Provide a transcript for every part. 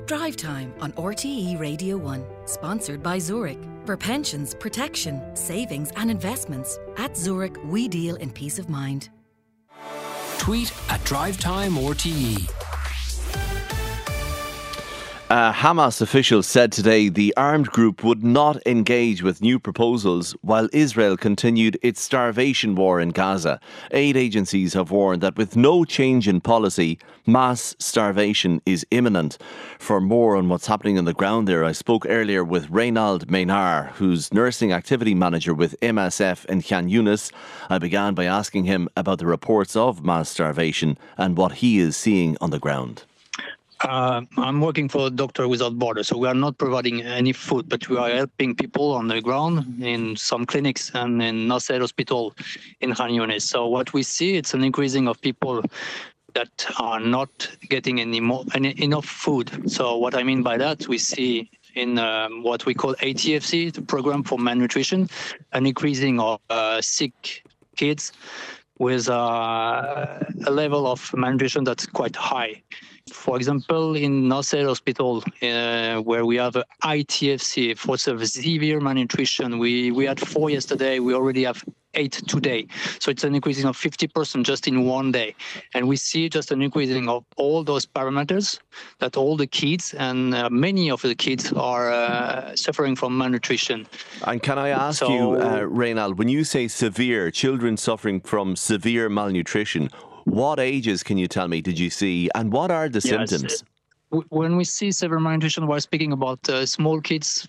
Drive Time on RTE Radio 1, sponsored by Zurich. For pensions, protection, savings and investments, at Zurich we deal in peace of mind. Tweet at DriveTime RTE. Hamas officials said today the armed group would not engage with new proposals while Israel continued its starvation war in Gaza. Aid agencies have warned that with no change in policy, mass starvation is imminent. For more on what's happening on the ground there, I spoke earlier with Reynald Maynard, who's Nursing Activity Manager with MSF in Khan Yunis. I began by asking him about the reports of mass starvation and what he is seeing on the ground. I'm working for Doctors Without Borders, so we are not providing any food, but we are helping people on the ground in some clinics and in Nasser Hospital in Khan Yunis. So what we see, it's an increasing of people that are not getting enough food. So what I mean by that, we see in what we call ATFC, the Program for Malnutrition, an increasing of sick kids with a level of malnutrition that's quite high. For example, in Nasser Hospital, where we have ITFC for severe malnutrition, we had 4 yesterday. We already have 8 today. So it's an increasing of 50% just in one day. And we see just an increasing of all those parameters that all the kids and many of the kids are suffering from malnutrition. And can I ask you, Reynald, when you say severe, children suffering from severe malnutrition, what ages, can you tell me, did you see, and what are the symptoms? When we see severe malnutrition, we're speaking about small kids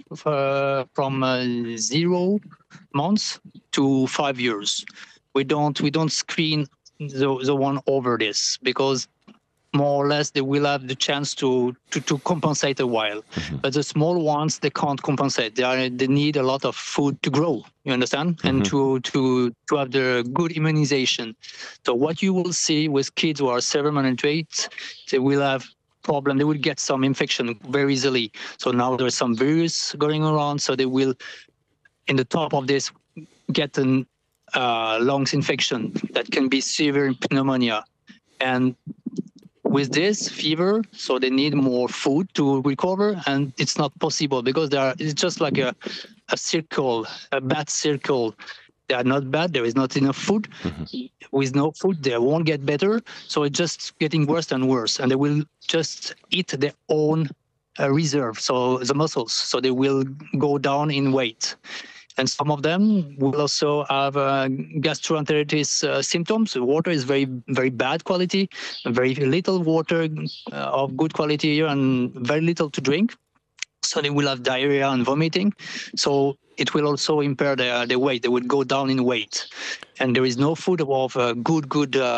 from 0 months to 5 years. We don't screen the one over this because more or less they will have the chance to compensate a while. Mm-hmm. But the small ones, they can't compensate. They need a lot of food to grow, you understand? Mm-hmm. And to have the good immunization. So what you will see with kids who are severe malnourished, they will have problem. They will get some infection very easily. So now there's some virus going around, so they will, in the top of this, get an lungs infection that can be severe pneumonia. And with this fever, so they need more food to recover, and it's not possible because it's just like a circle, a bad circle. They are not bad. There is not enough food. Mm-hmm. With no food, they won't get better. So it's just getting worse and worse, and they will just eat their own reserve, so the muscles. So they will go down in weight. And some of them will also have gastroenteritis symptoms. The water is very, very bad quality, very little water of good quality here, and very little to drink. So they will have diarrhea and vomiting. So it will also impair their weight. They will go down in weight. And there is no food of good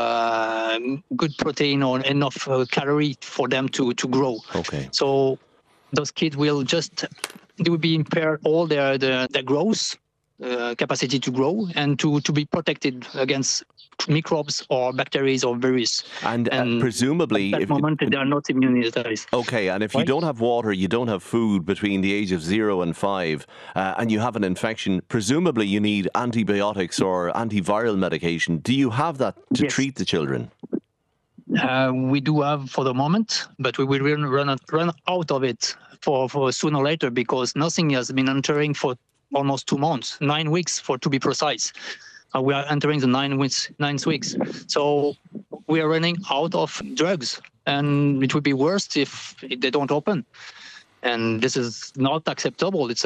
protein or enough calorie for them to grow. Okay. So those kids will they will be impaired all their growth capacity to grow and to be protected against microbes or bacteria or viruses. And presumably, at that moment they are not immunized. Okay, and if you don't have water, you don't have food between the age of 0 and 5, and you have an infection, presumably you need antibiotics or antiviral medication. Do you have that to treat the children? We do have for the moment, but we will run out of it for sooner or later because nothing has been entering for almost 2 months, 9 weeks to be precise. We are entering the 9 weeks. So we are running out of drugs, and it would be worse if they don't open. And this is not acceptable. It's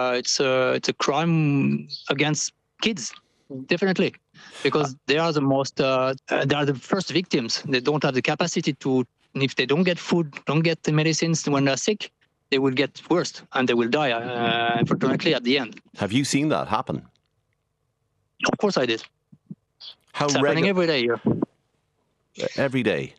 a crime against kids, definitely, because they are the first victims. They don't have the capacity to, if they don't get food, don't get the medicines when they're sick, they will get worse and they will die, unfortunately, at the end. Have you seen that happen? Of course I did. It's happening every day here. Every day?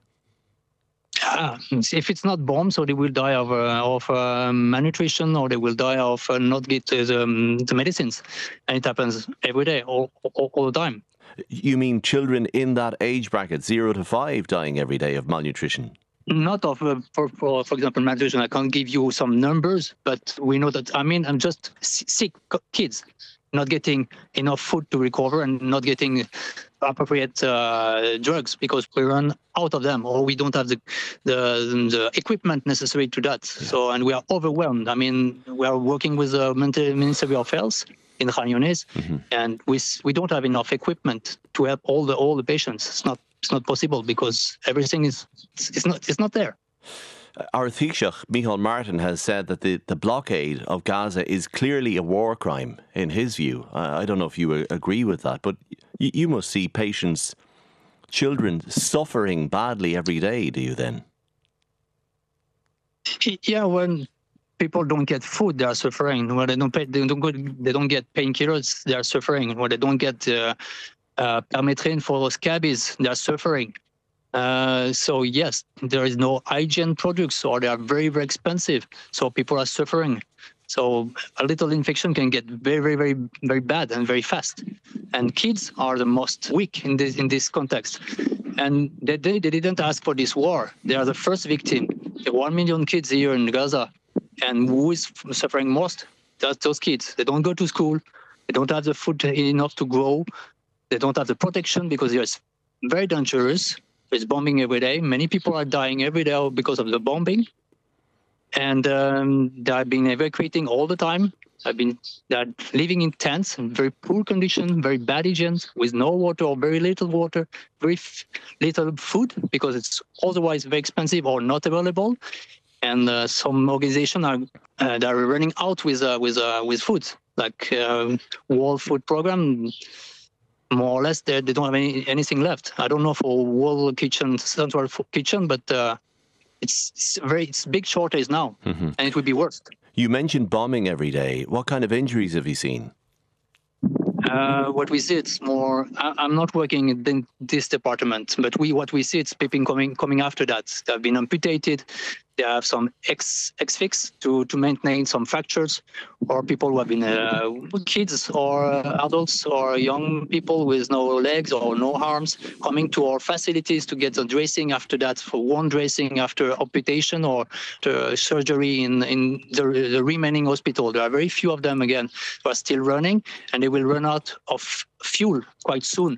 If it's not bombs, so they will die of malnutrition, or they will die of not get the medicines. And it happens every day, all the time. You mean children in that age bracket, 0 to 5, dying every day of malnutrition? Not of, for example, malnutrition. I can't give you some numbers, but we know that, I'm just sick kids. not getting enough food to recover and not getting appropriate drugs because we run out of them, or we don't have the equipment necessary to that. So, and we are overwhelmed. I mean, we are working with the Ministry of Health in Khan Younis, and we don't have enough equipment to help all the patients. It's not possible because everything is not there. Our Taoiseach, Micheál Martin, has said that the blockade of Gaza is clearly a war crime, in his view. I don't know if you agree with that, but you must see patients, children suffering badly every day, do you then? Yeah, when people don't get food, they are suffering. When they don't get painkillers, they are suffering. When they don't get permethrin for scabies, they are suffering. So yes, there is no hygiene products, or they are very, very expensive. So people are suffering. So a little infection can get very, very, very, very bad and very fast. And kids are the most weak in this context. And they didn't ask for this war. They are the first victim. There are 1 million kids here in Gaza, and who is suffering most? That's those kids. They don't go to school. They don't have the food enough to grow. They don't have the protection because it's very dangerous. There's bombing every day. Many people are dying every day because of the bombing. And they have been evacuating all the time. They're living in tents in very poor condition, very bad hygiene, with no water or very little water, very little food because it's otherwise very expensive or not available. And some organizations are running out with food, like World Food Program. More or less, they don't have anything left. I don't know for World Kitchen, Central Kitchen, but it's big shortage now, and it would be worse. You mentioned bombing every day. What kind of injuries have you seen? What we see, it's more. I'm not working in this department, but what we see, it's people coming after that. They have been amputated. They have some X-fix to maintain some fractures, or people who have been kids or adults or young people with no legs or no arms coming to our facilities to get the dressing after that, for wound dressing after amputation or the surgery in the remaining hospital. There are very few of them again who are still running, and they will run out of fuel quite soon.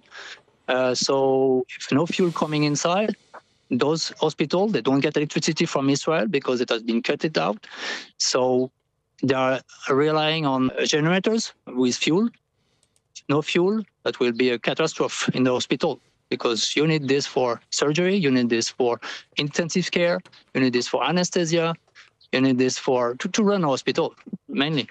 So if no fuel coming inside, those hospitals, they don't get electricity from Israel because it has been cut it out. So they are relying on generators with fuel. No fuel, that will be a catastrophe in the hospital because you need this for surgery, you need this for intensive care, you need this for anesthesia, you need this to run a hospital, mainly.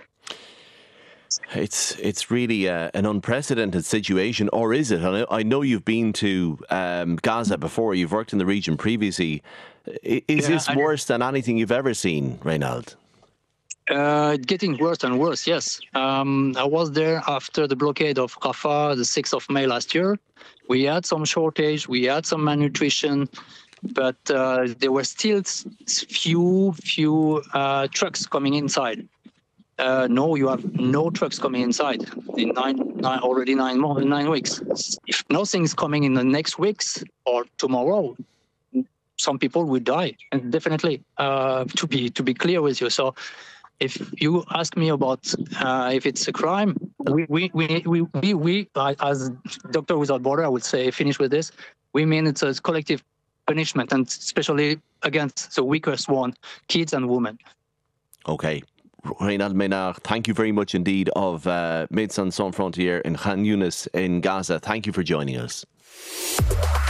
It's really an unprecedented situation, or is it? I know you've been to Gaza before. You've worked in the region previously. Is this worse than anything you've ever seen, Reynald? Getting worse and worse, yes. I was there after the blockade of Rafah, the 6th of May last year. We had some shortage, we had some malnutrition, but there were still few trucks coming inside. No, you have no trucks coming inside in already 9 weeks. If nothing's coming in the next weeks or tomorrow, some people will die, and definitely. To be clear with you, so if you ask me about if it's a crime, we as Doctor Without Border, I would say, finish with this. We mean it's a collective punishment, and especially against the weakest one, kids and women. Okay. Reynald Maynard, thank you very much indeed of Médecins Sans Frontières in Khan Younis in Gaza. Thank you for joining us.